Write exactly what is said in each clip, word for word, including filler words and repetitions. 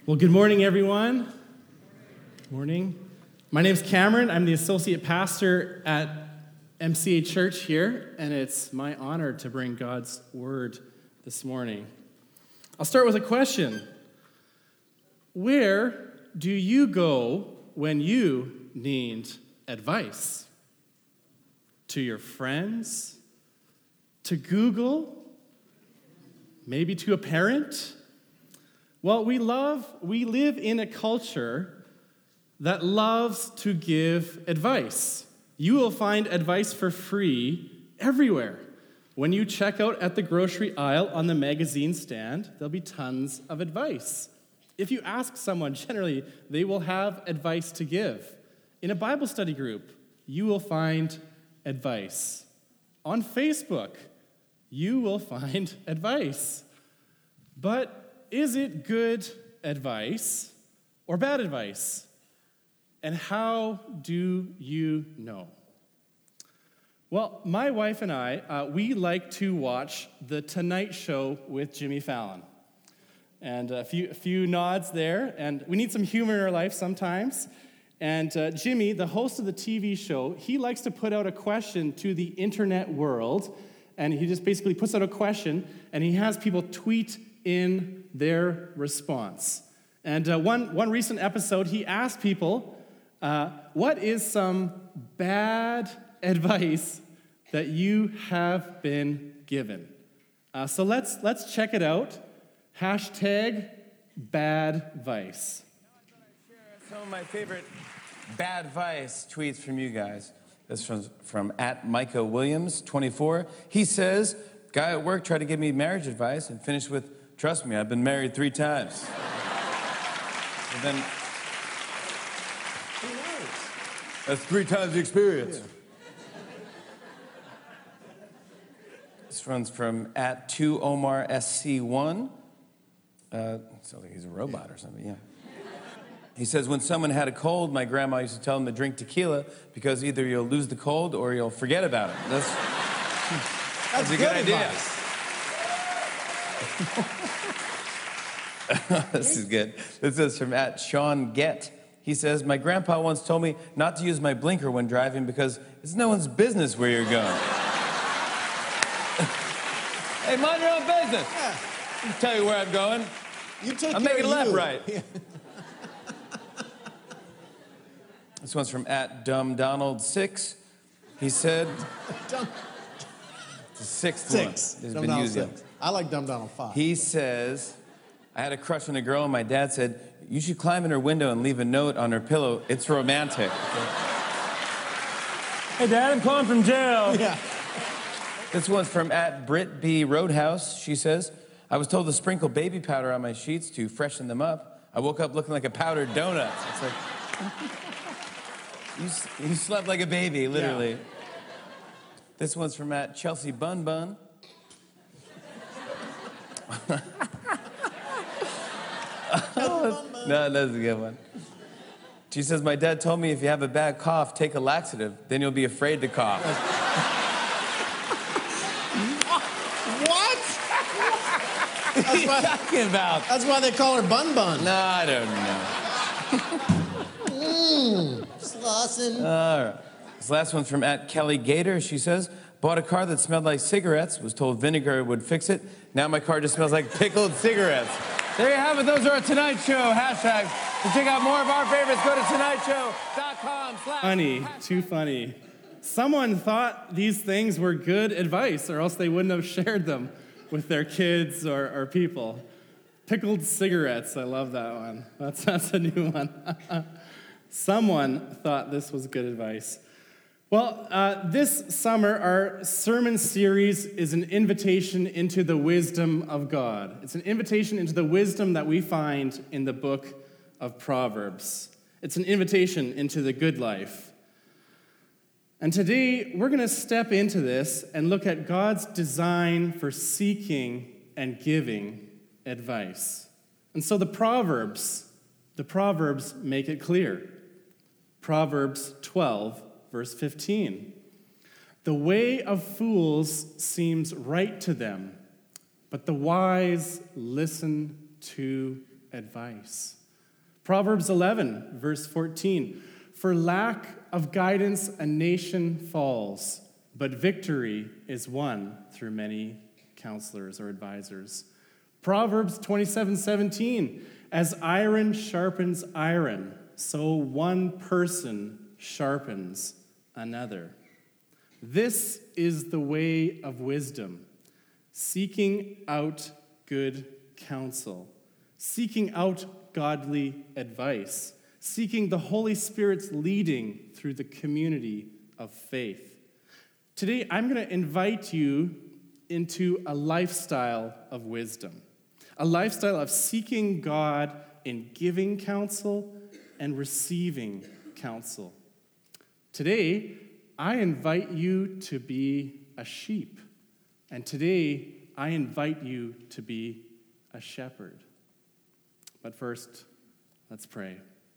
Well, good morning, everyone. Good morning. My name's Cameron. I'm the associate pastor at M C A Church here, and it's my honor to bring God's word this morning. I'll start with a question. Where do you go when you need advice? To your friends? To Google? Maybe to a parent? Well, we love, we live in a culture that loves to give advice. You will find advice for free everywhere. When you check out at the grocery aisle on the magazine stand, there'll be tons of advice. If you ask someone, generally, they will have advice to give. In a Bible study group, you will find advice. On Facebook, you will find advice. But is it good advice or bad advice? And how do you know? Well, my wife and I, uh, we like to watch The Tonight Show with Jimmy Fallon. And a few, a few nods there, and we need some humor in our life sometimes. And uh, Jimmy, the host of the T V show, he likes to put out a question to the internet world, and he just basically puts out a question, and he has people tweet in their response. And uh, one, one recent episode, he asked people, uh, what is some bad advice that you have been given? Uh, so let's let's check it out. Hashtag bad advice. Some of my favorite bad advice tweets from you guys. This from from at Micah Williams twenty-four. He says, guy at work tried to give me marriage advice and finished with, trust me, I've been married three times. And then, that's three times the experience. Yeah. This runs from at two Omar S C one. Uh, sounds like he's a robot or something, yeah. He says, when someone had a cold, my grandma used to tell them to drink tequila because either you'll lose the cold or you'll forget about it. That's, that's, that's a good, good idea. This is good. This is from at Sean Get. He says, my grandpa once told me not to use my blinker when driving because it's no one's business where you're going. Hey, mind your own business. Yeah. I'll tell you where I'm going. You take I'm care making of left, you. right. Yeah. This one's from at Dumb Donald six. He said, Dumb. The sixth Six. one. It's Dumb been Donald used six. yet. I like Dumb Donald five. He says, I had a crush on a girl, and my dad said, you should climb in her window and leave a note on her pillow. It's romantic. Hey, Dad, I'm calling from jail. Yeah. This one's from at Brit B. Roadhouse. She says, I was told to sprinkle baby powder on my sheets to freshen them up. I woke up looking like a powdered donut. It's like, you, you slept like a baby, literally. Yeah. This one's from at Chelsea Bun Bun. No, that's a good one. She says, my dad told me if you have a bad cough, take a laxative. Then you'll be afraid to cough. What? What are you talking about? That's why they call her Bun Bun. No, I don't know. Mmm, Slauson. All right. This last one's from at Kelly Gator. She says, bought a car that smelled like cigarettes, was told vinegar would fix it. Now my car just smells like pickled cigarettes. There you have it. Those are our Tonight Show hashtags. To check out more of our favorites, go to tonight show dot com slash Funny, too funny. Someone thought these things were good advice, or else they wouldn't have shared them with their kids or, or people. Pickled cigarettes, I love that one. That's, that's a new one. Someone thought this was good advice. Well, uh, this summer, our sermon series is an invitation into the wisdom of God. It's an invitation into the wisdom that we find in the book of Proverbs. It's an invitation into the good life. And today, we're going to step into this and look at God's design for seeking and giving advice. And so the Proverbs, the Proverbs make it clear. Proverbs twelve, verse fifteen. The way of fools seems right to them, but the wise listen to advice. Proverbs eleven, verse fourteen. For lack of guidance, a nation falls, but victory is won through many counselors or advisors. Proverbs twenty-seven seventeen. As iron sharpens iron, so one person sharpens another. This is the way of wisdom, seeking out good counsel, seeking out godly advice, seeking the Holy Spirit's leading through the community of faith. Today, I'm going to invite you into a lifestyle of wisdom, a lifestyle of seeking God in giving counsel and receiving counsel. Today, I invite you to be a sheep, and today, I invite you to be a shepherd. But first, let's pray.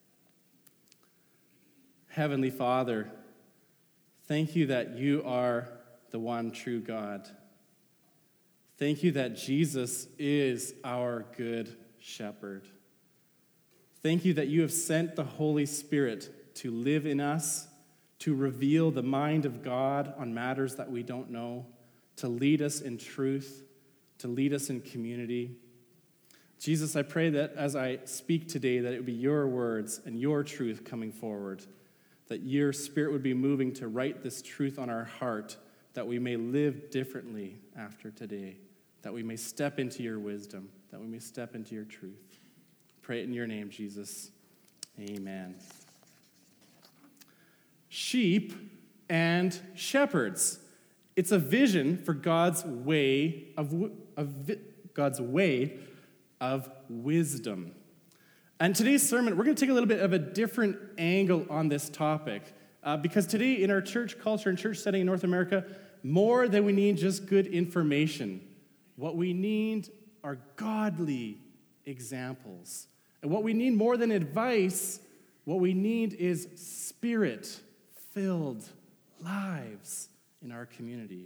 Heavenly Father, thank you that you are the one true God. Thank you that Jesus is our good shepherd. Thank you that you have sent the Holy Spirit to live in us, to reveal the mind of God on matters that we don't know, to lead us in truth, to lead us in community. Jesus, I pray that as I speak today, that it would be your words and your truth coming forward, that your Spirit would be moving to write this truth on our heart, that we may live differently after today, that we may step into your wisdom, that we may step into your truth. Pray it in your name, Jesus. Amen. Sheep and shepherds. It's a vision for God's way of, of God's way of wisdom. And today's sermon, we're going to take a little bit of a different angle on this topic, uh, because today in our church culture and church setting in North America, more than we need just good information. What we need are godly examples. And what we need more than advice, what we need is Spirit-filled lives in our community.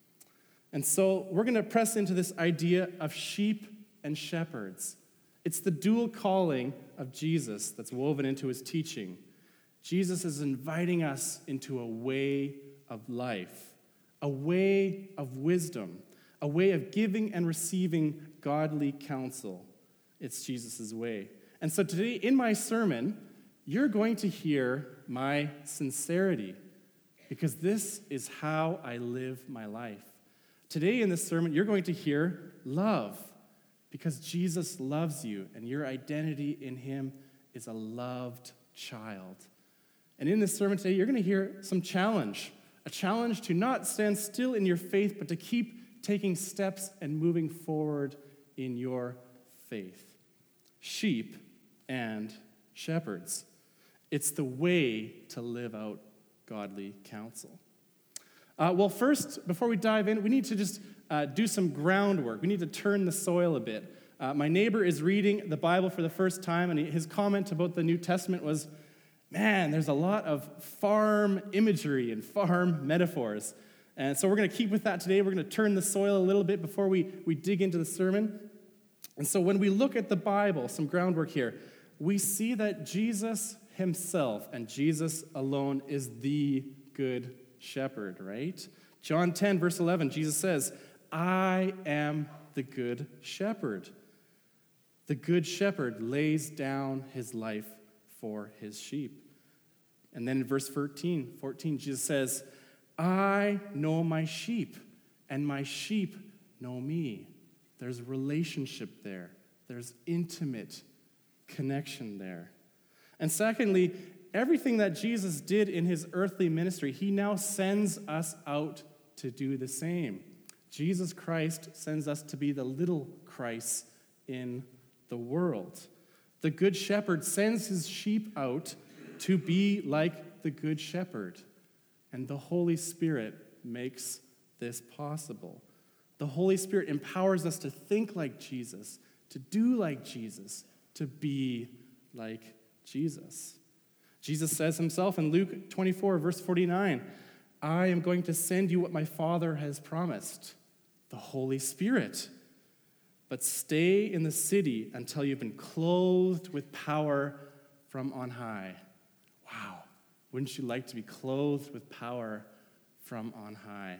And so we're going to press into this idea of sheep and shepherds. It's the dual calling of Jesus that's woven into his teaching. Jesus is inviting us into a way of life, a way of wisdom, a way of giving and receiving godly counsel. It's Jesus' way. And so today in my sermon, you're going to hear my sincerity, because this is how I live my life. Today in this sermon, you're going to hear love, because Jesus loves you, and your identity in him is a loved child. And in this sermon today, you're going to hear some challenge, a challenge to not stand still in your faith, but to keep taking steps and moving forward in your faith. Sheep and shepherds. It's the way to live out godly counsel. Uh, well, first, before we dive in, we need to just uh, do some groundwork. We need to turn the soil a bit. Uh, my neighbor is reading the Bible for the first time, and he, his comment about the New Testament was, man, there's a lot of farm imagery and farm metaphors. And so we're going to keep with that today. We're going to turn the soil a little bit before we, we dig into the sermon. And so when we look at the Bible, some groundwork here, we see that Jesus himself and Jesus alone is the good shepherd, right? John ten, verse eleven, Jesus says, I am the good shepherd. The good shepherd lays down his life for his sheep. And then in verse fourteen, fourteen, Jesus says, I know my sheep, and my sheep know me. There's relationship there. There's intimate connection there. And secondly, everything that Jesus did in his earthly ministry, he now sends us out to do the same. Jesus Christ sends us to be the little Christ in the world. The good shepherd sends his sheep out to be like the good shepherd. And the Holy Spirit makes this possible. The Holy Spirit empowers us to think like Jesus, to do like Jesus, to be like Jesus. Jesus says himself in Luke twenty-four, verse forty-nine, I am going to send you what my Father has promised, the Holy Spirit. But stay in the city until you've been clothed with power from on high. Wow. Wouldn't you like to be clothed with power from on high?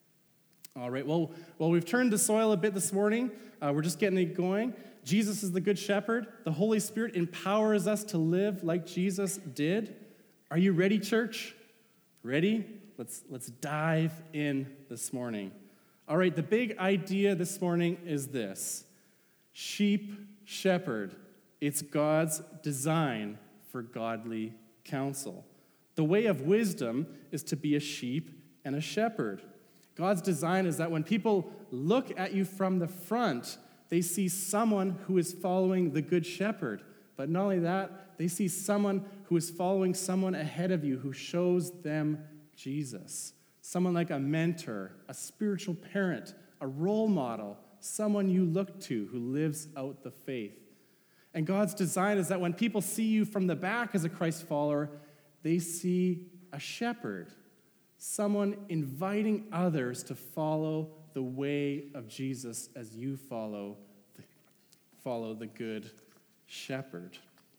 All right, well, well, we've turned the soil a bit this morning. Uh, we're just getting it going. Jesus is the Good Shepherd. The Holy Spirit empowers us to live like Jesus did. Are you ready, church? Ready? Let's, let's dive in this morning. All right, the big idea this morning is this. Sheep, shepherd. It's God's design for godly counsel. The way of wisdom is to be a sheep and a shepherd. God's design is that when people look at you from the front, they see someone who is following the Good Shepherd. But not only that, they see someone who is following someone ahead of you who shows them Jesus. Someone like a mentor, a spiritual parent, a role model, someone you look to who lives out the faith. And God's design is that when people see you from the back as a Christ follower, they see a shepherd, someone inviting others to follow the way of Jesus as you follow the, follow the Good Shepherd.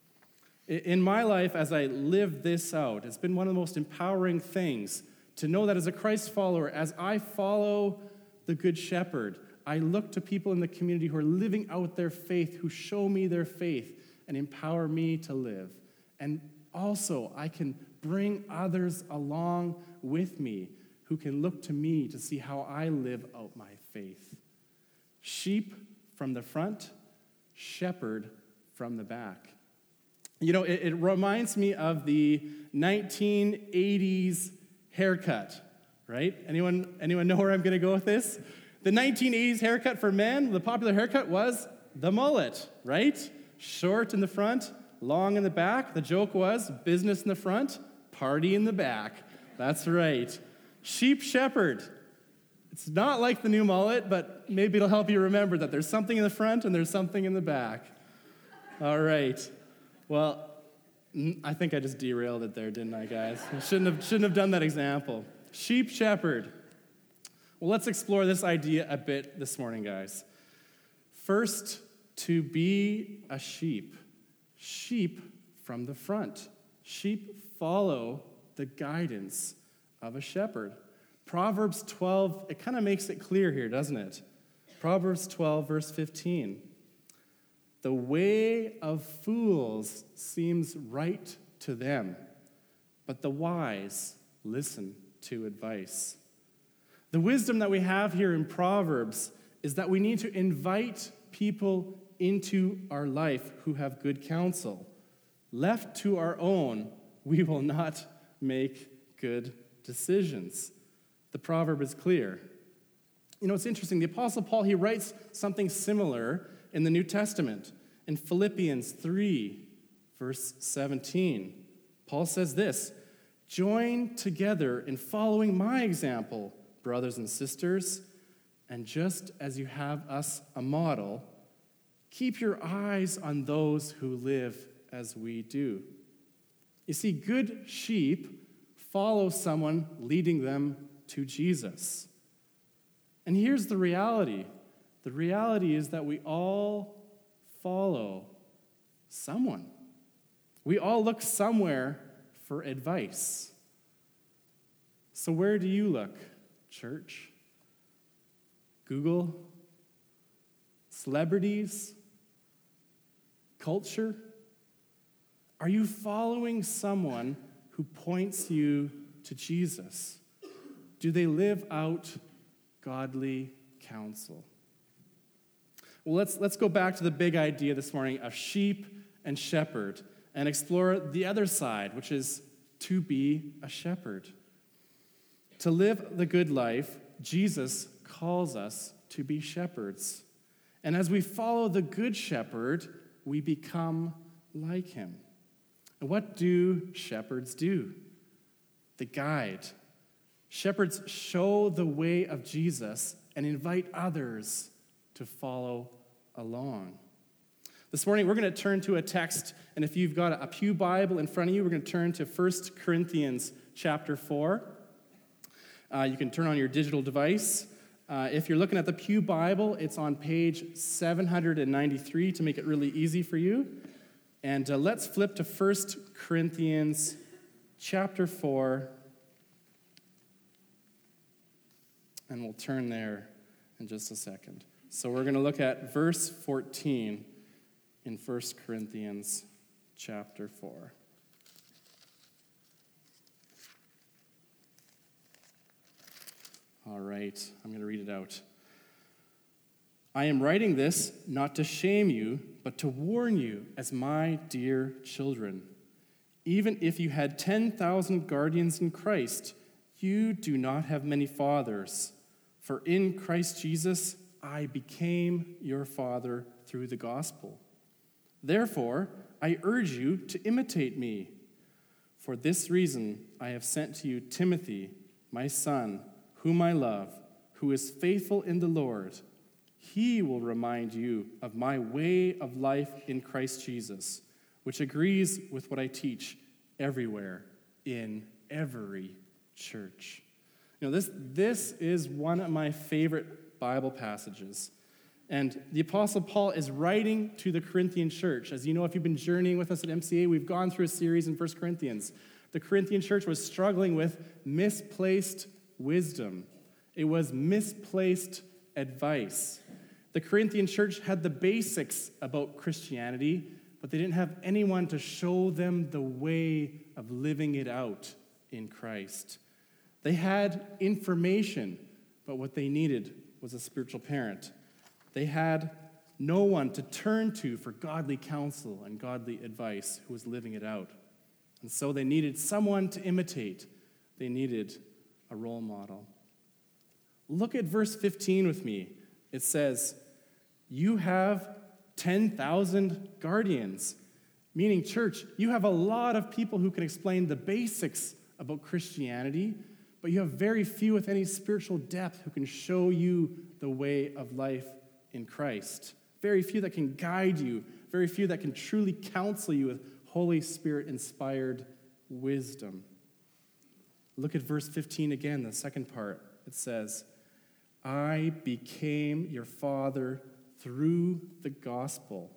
In my life, as I live this out, it's been one of the most empowering things to know that as a Christ follower, as I follow the Good Shepherd, I look to people in the community who are living out their faith, who show me their faith and empower me to live. And also, I can bring others along with me who can look to me to see how I live out my faith. Sheep from the front, shepherd from the back. You know, it, it reminds me of the nineteen eighties haircut, right? Anyone, anyone know where I'm going to go with this? The nineteen eighties haircut for men, the popular haircut was the mullet, right? Short in the front, long in the back. The joke was business in the front, party in the back. That's right. Sheep shepherd. It's not like the new mullet, but maybe it'll help you remember that there's something in the front and there's something in the back. All right. Well, I think I just derailed it there, didn't I, guys? I shouldn't have, shouldn't have done that example. Sheep shepherd. Well, let's explore this idea a bit this morning, guys. First, to be a sheep. Sheep from the front. Sheep follow the guidance of a shepherd. Proverbs twelve, it kind of makes it clear here, doesn't it? Proverbs twelve, verse fifteen. The way of fools seems right to them, but the wise listen to advice. The wisdom that we have here in Proverbs is that we need to invite people into our life who have good counsel. Left to our own, we will not make good decisions. The proverb is clear. You know, it's interesting. The Apostle Paul, he writes something similar in the New Testament. In Philippians three, verse seventeen, Paul says this, "Join together in following my example, brothers and sisters, and just as you have us a model, keep your eyes on those who live as we do." You see, good sheep follow someone leading them to Jesus. And here's the reality. The reality is that we all follow someone. We all look somewhere for advice. So where do you look, church? Google? Celebrities? Culture? Are you following someone who points you to Jesus? Do they live out godly counsel? Well, let's, let's go back to the big idea this morning of sheep and shepherd and explore the other side, which is to be a shepherd. To live the good life, Jesus calls us to be shepherds. And as we follow the good shepherd, we become like him. And what do shepherds do? They guide. Shepherds show the way of Jesus and invite others to follow along. This morning, we're going to turn to a text, and if you've got a Pew Bible in front of you, we're going to turn to First Corinthians chapter four. Uh, you can turn on your digital device. Uh, if you're looking at the Pew Bible, it's on page seven hundred ninety-three to make it really easy for you. And uh, let's flip to First Corinthians chapter four. And we'll turn there in just a second. So we're going to look at verse fourteen in First Corinthians chapter four. All right, I'm going to read it out. I am writing this not to shame you, but to warn you as my dear children. Even if you had ten thousand guardians in Christ, you do not have many fathers. For in Christ Jesus, I became your father through the gospel. Therefore, I urge you to imitate me. For this reason, I have sent to you Timothy, my son, whom I love, who is faithful in the Lord. He will remind you of my way of life in Christ Jesus, which agrees with what I teach everywhere in every church. You know, this, this is one of my favorite Bible passages. And the Apostle Paul is writing to the Corinthian church. As you know, if you've been journeying with us at M C A, we've gone through a series in First Corinthians. The Corinthian church was struggling with misplaced wisdom. It was misplaced advice. The Corinthian church had the basics about Christianity, but they didn't have anyone to show them the way of living it out in Christ. They had information, but what they needed was a spiritual parent. They had no one to turn to for godly counsel and godly advice who was living it out. And so they needed someone to imitate. They needed a role model. Look at verse fifteen with me. It says, you have ten thousand guardians, meaning, church, you have a lot of people who can explain the basics about Christianity, but you have very few with any spiritual depth who can show you the way of life in Christ. Very few that can guide you, very few that can truly counsel you with Holy Spirit-inspired wisdom. Look at verse fifteen again, the second part. It says, I became your father through the gospel.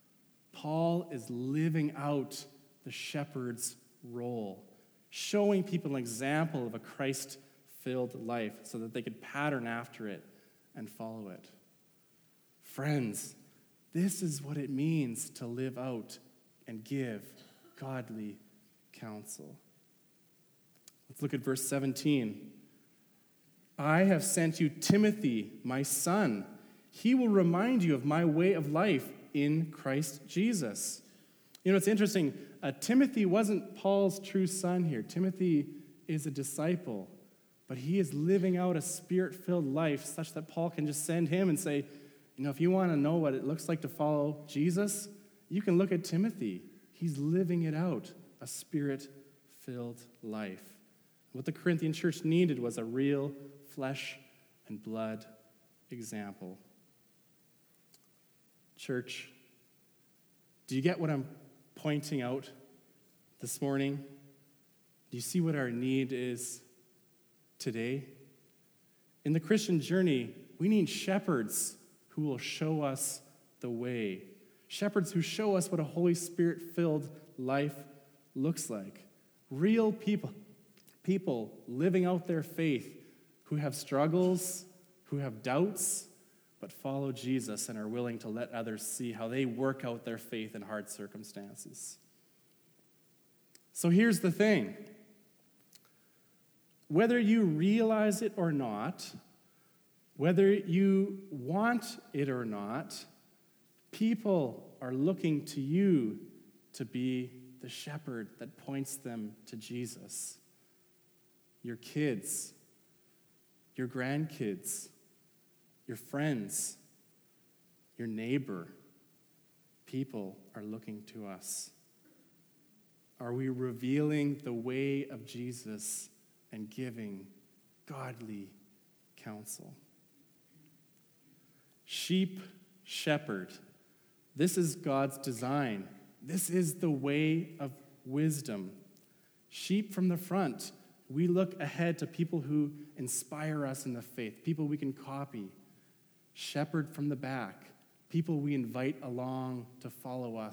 Paul is living out the shepherd's role, showing people an example of a Christ-filled life so that they could pattern after it and follow it. Friends, this is what it means to live out and give godly counsel. Let's look at verse seventeen. I have sent you Timothy, my son. He will remind you of my way of life in Christ Jesus. You know, it's interesting. Uh, Timothy wasn't Paul's true son here. Timothy is a disciple, but he is living out a spirit-filled life such that Paul can just send him and say, you know, if you want to know what it looks like to follow Jesus, you can look at Timothy. He's living it out, a spirit-filled life. What the Corinthian church needed was a real flesh and blood example. Church, do you get what I'm pointing out this morning? Do you see what our need is today? In the Christian journey, we need shepherds who will show us the way. Shepherds who show us what a Holy Spirit-filled life looks like. Real people, people living out their faith who have struggles, who have doubts, but follow Jesus and are willing to let others see how they work out their faith in hard circumstances. So here's the thing. Whether you realize it or not, whether you want it or not, people are looking to you to be the shepherd that points them to Jesus. Your kids, your grandkids, your friends, your neighbor, people are looking to us. Are we revealing the way of Jesus and giving godly counsel? Sheep, shepherd. This is God's design. This is the way of wisdom. Sheep from the front. We look ahead to people who inspire us in the faith, people we can copy. Shepherd from the back. People we invite along to follow us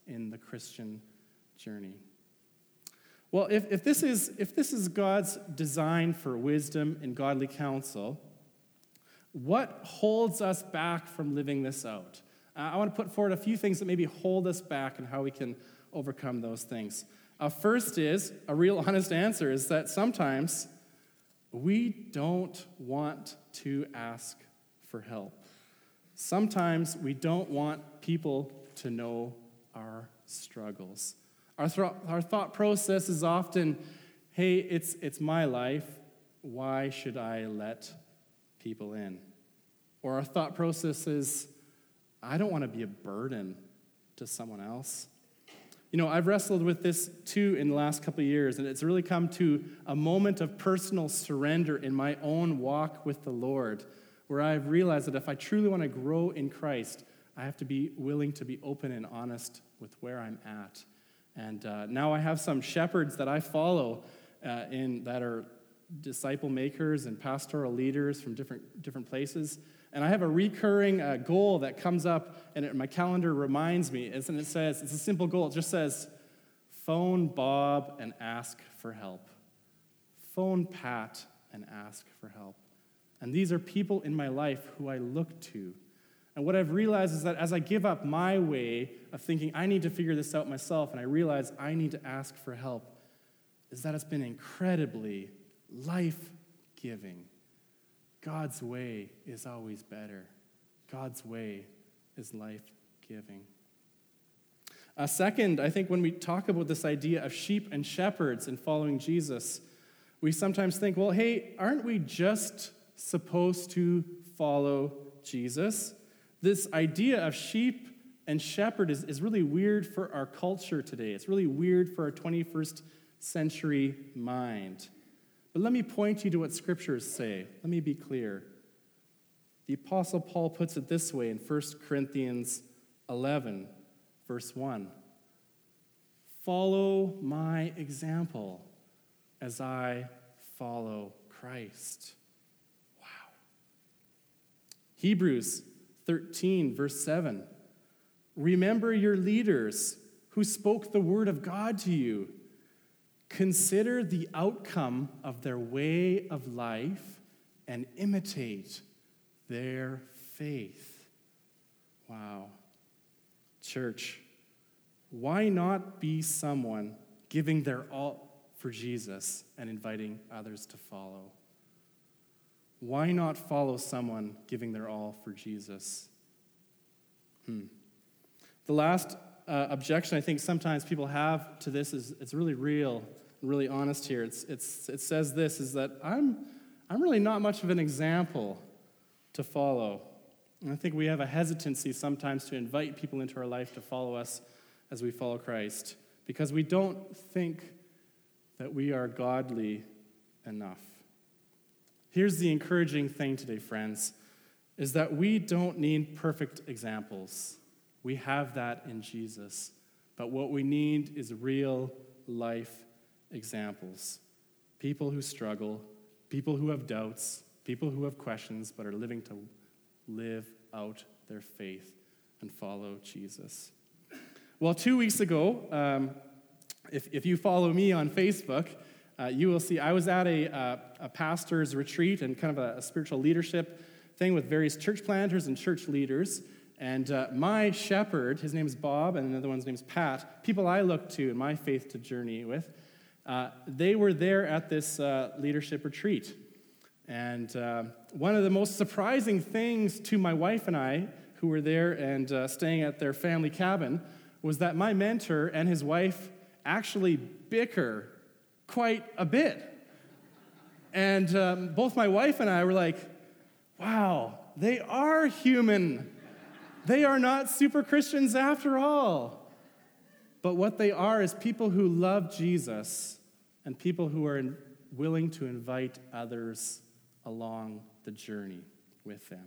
in the Christian journey. Well, if, if, this is, if this is God's design for wisdom and godly counsel, what holds us back from living this out? Uh, I want to put forward a few things that maybe hold us back and how we can overcome those things. Uh, first is, a real honest answer, is that sometimes we don't want to ask for help. Sometimes we don't want people to know our struggles. Our, th- our thought process is often, hey, it's, it's my life. Why should I let people in? Or our thought process is, I don't want to be a burden to someone else. You know, I've wrestled with this too in the last couple of years, and it's really come to a moment of personal surrender in my own walk with the Lord, where I've realized that if I truly want to grow in Christ, I have to be willing to be open and honest with where I'm at. And uh, now I have some shepherds that I follow uh, in that are disciple makers and pastoral leaders from different different places. And I have a recurring uh, goal that comes up, and it, my calendar reminds me, and it says, it's a simple goal, it just says, phone Bob and ask for help. Phone Pat and ask for help. And these are people in my life who I look to. And what I've realized is that as I give up my way of thinking I need to figure this out myself, and I realize I need to ask for help, is that it's been incredibly life-giving. God's way is always better. God's way is life-giving. Uh, second, I think when we talk about this idea of sheep and shepherds and following Jesus, we sometimes think, well, hey, aren't we just supposed to follow Jesus? This idea of sheep and shepherd is, is really weird for our culture today. It's really weird for our twenty-first century mind. But let me point you to what scriptures say. Let me be clear. The Apostle Paul puts it this way in First Corinthians eleven, verse one. Follow my example as I follow Christ. Wow. Hebrews thirteen, verse seven. Remember your leaders who spoke the word of God to you. Consider the outcome of their way of life and imitate their faith. Wow. Church, why not be someone giving their all for Jesus and inviting others to follow? Why not follow someone giving their all for Jesus? Hmm. The last uh, objection I think sometimes people have to this is it's really real and really honest here. It's, it's, it says this, is that I'm, I'm really not much of an example to follow. And I think we have a hesitancy sometimes to invite people into our life to follow us as we follow Christ because we don't think that we are godly enough. Here's the encouraging thing today, friends, is that we don't need perfect examples. We have that in Jesus. But what we need is real life examples. People who struggle, people who have doubts, people who have questions, but are living to live out their faith and follow Jesus. Well, two weeks ago, um, if, if you follow me on Facebook, uh, you will see I was at a, uh, a pastor's retreat and kind of a, a spiritual leadership thing with various church planters and church leaders. And uh, my shepherd, his name is Bob, and another one's name is Pat, people I look to in my faith to journey with, uh, they were there at this uh, leadership retreat. And uh, one of the most surprising things to my wife and I, who were there and uh, staying at their family cabin, was that my mentor and his wife actually bicker quite a bit. And um, both my wife and I were like, wow, they are human. They are not super Christians after all. But what they are is people who love Jesus and people who are in, willing to invite others along the journey with them.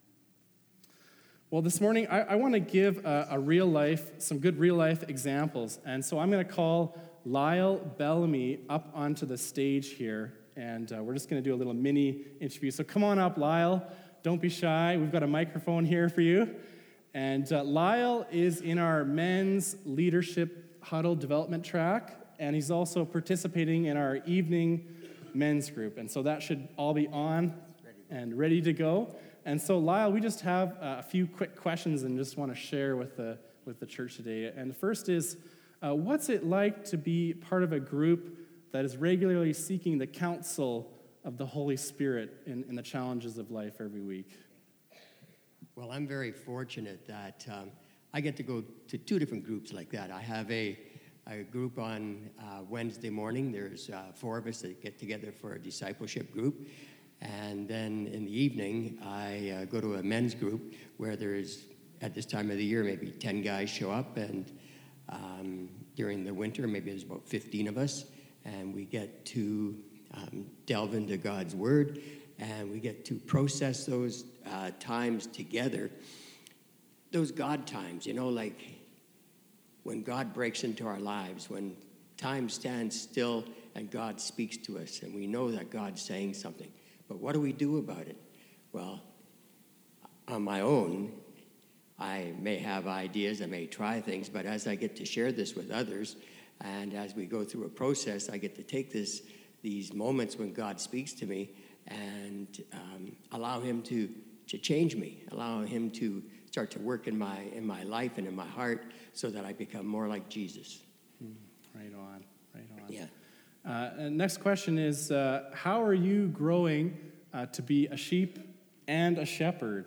Well, this morning, I, I want to give a, a real life, some good real life examples. And so I'm going to call Lyle Bellamy up onto the stage here. And uh, we're just going to do a little mini interview. So come on up, Lyle. Don't be shy. We've got a microphone here for you. And uh, Lyle is in our men's leadership huddle development track, and he's also participating in our evening men's group. And so that should all be on and ready to go. And so, Lyle, we just have uh, a few quick questions and just want to share with the with the church today. And the first is, uh, what's it like to be part of a group that is regularly seeking the counsel of the Holy Spirit in, in the challenges of life every week? Well, I'm very fortunate that um, I get to go to two different groups like that. I have a, a group on uh, Wednesday morning. There's uh, four of us that get together for a discipleship group. And then in the evening, I uh, go to a men's group where there's, at this time of the year, maybe ten guys show up. And um, during the winter, maybe there's about fifteen of us. And we get to um, delve into God's Word. And we get to process those uh, times together. Those God times, you know, like when God breaks into our lives, when time stands still and God speaks to us, and we know that God's saying something. But what do we do about it? Well, on my own, I may have ideas, I may try things, but as I get to share this with others, and as we go through a process, I get to take this, these moments when God speaks to me and um, allow him to, to change me, allow him to start to work in my, in my life and in my heart so that I become more like Jesus. Mm, right on, right on. Yeah. Uh, and next question is, uh, how are you growing uh, to be a sheep and a shepherd?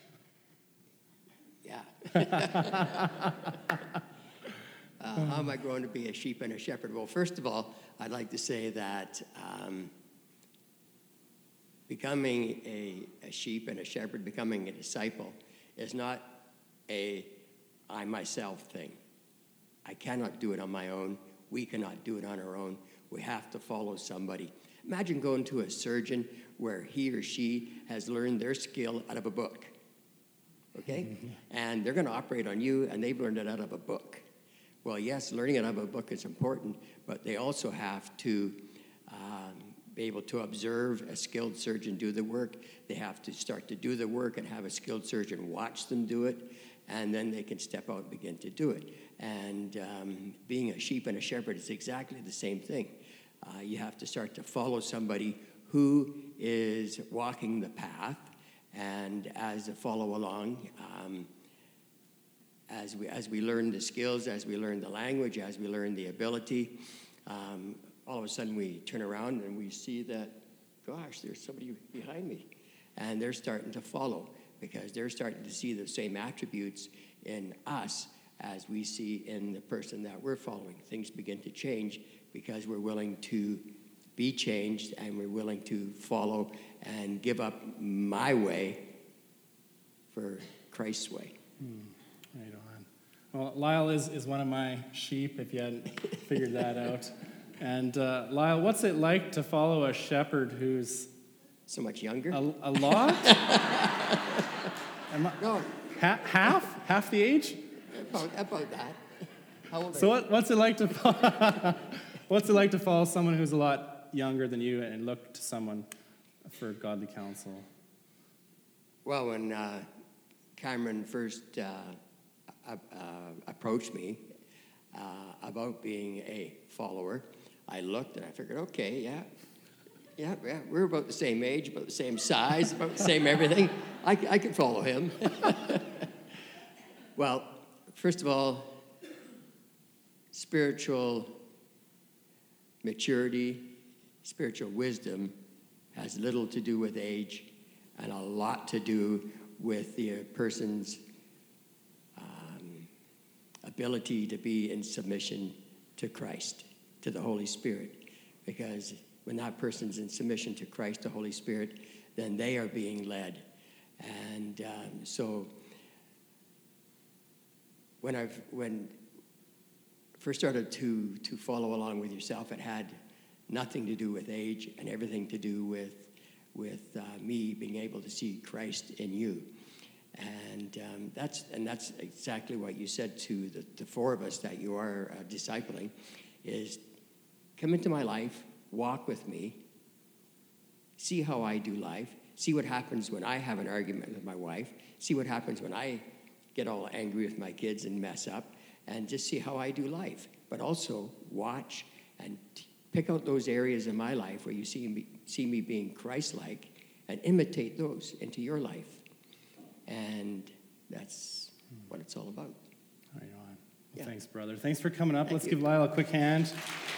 Yeah. uh, how am I growing to be a sheep and a shepherd? Well, first of all, I'd like to say that um, becoming a, a sheep and a shepherd, becoming a disciple, is not a I myself thing. I cannot do it on my own. We cannot do it on our own. We have to follow somebody. Imagine going to a surgeon where he or she has learned their skill out of a book, okay? Mm-hmm. And they're going to operate on you, and they've learned it out of a book. Well, yes, learning it out of a book is important, but they also have to um, be able to observe a skilled surgeon do the work. They have to start to do the work and have a skilled surgeon watch them do it, and then they can step out and begin to do it. And um, being a sheep and a shepherd is exactly the same thing. Uh, you have to start to follow somebody who is walking the path, and as they follow along, um, as we as we learn the skills, as we learn the language, as we learn the ability, um, all of a sudden we turn around and we see that, gosh, there's somebody behind me, and they're starting to follow because they're starting to see the same attributes in us as we see in the person that we're following. Things begin to change because we're willing to be changed and we're willing to follow and give up my way for Christ's way. Hmm. Right on. Well, Lyle is, is one of my sheep, if you hadn't figured that out. And uh, Lyle, what's it like to follow a shepherd who's so much younger? A, a lot? Am I, no. Ha- half? Half the age? About, about that. How old are so you? what, what's it like to follow, what's it like to follow someone who's a lot younger than you and look to someone for godly counsel? Well, when uh, Cameron first uh, uh, approached me uh, about being a follower, I looked and I figured, okay, yeah, yeah, yeah, we're about the same age, about the same size, about the same everything. I, I can follow him. Well, first of all, spiritual maturity, spiritual wisdom has little to do with age and a lot to do with the person's um, ability to be in submission to Christ, to the Holy Spirit. Because when that person's in submission to Christ, the Holy Spirit, then they are being led. And um, so when I've when first started to to follow along with yourself, it had nothing to do with age and everything to do with with uh, me being able to see Christ in you. And um, that's and that's exactly what you said to the, the four of us that you are uh, discipling, is come into my life, walk with me, see how I do life, see what happens when I have an argument with my wife, see what happens when I get all angry with my kids and mess up, and just see how I do life. But also watch and t- pick out those areas in my life where you see me, see me being Christ-like, and imitate those into your life. And that's what it's all about. Right on. Well, Yeah. Thanks, brother. Thanks for coming up. Thank Let's you. give Lyle a quick hand.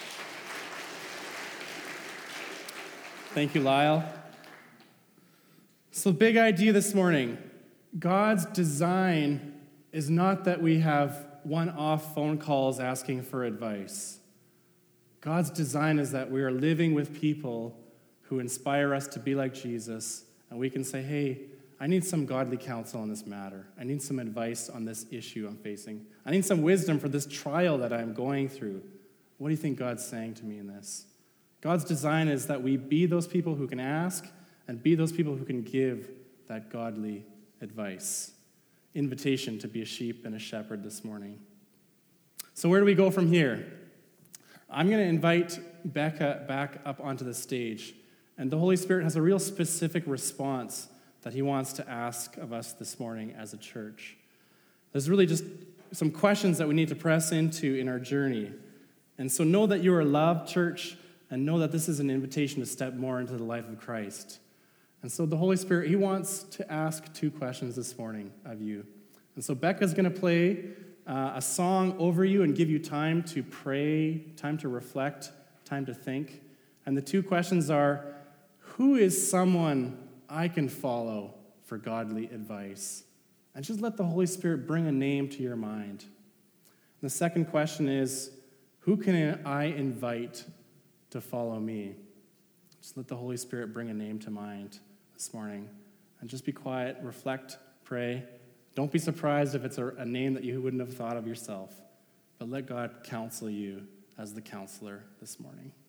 Thank you, Lyle. So, big idea this morning. God's design is not that we have one-off phone calls asking for advice. God's design is that we are living with people who inspire us to be like Jesus, and we can say, hey, I need some godly counsel on this matter. I need some advice on this issue I'm facing. I need some wisdom for this trial that I'm going through. What do you think God's saying to me in this? God's design is that we be those people who can ask and be those people who can give that godly advice. Invitation to be a sheep and a shepherd this morning. So where do we go from here? I'm going to invite Becca back up onto the stage, and the Holy Spirit has a real specific response that he wants to ask of us this morning as a church. There's really just some questions that we need to press into in our journey. And so know that you are loved, church, and know that this is an invitation to step more into the life of Christ. And so the Holy Spirit, he wants to ask two questions this morning of you. And so Becca's going to play uh, a song over you and give you time to pray, time to reflect, time to think. And the two questions are, who is someone I can follow for godly advice? And just let the Holy Spirit bring a name to your mind. And the second question is, who can I invite to follow me? Just let the Holy Spirit bring a name to mind this morning. And just be quiet, reflect, pray. Don't be surprised if it's a, a name that you wouldn't have thought of yourself. But let God counsel you as the counselor this morning.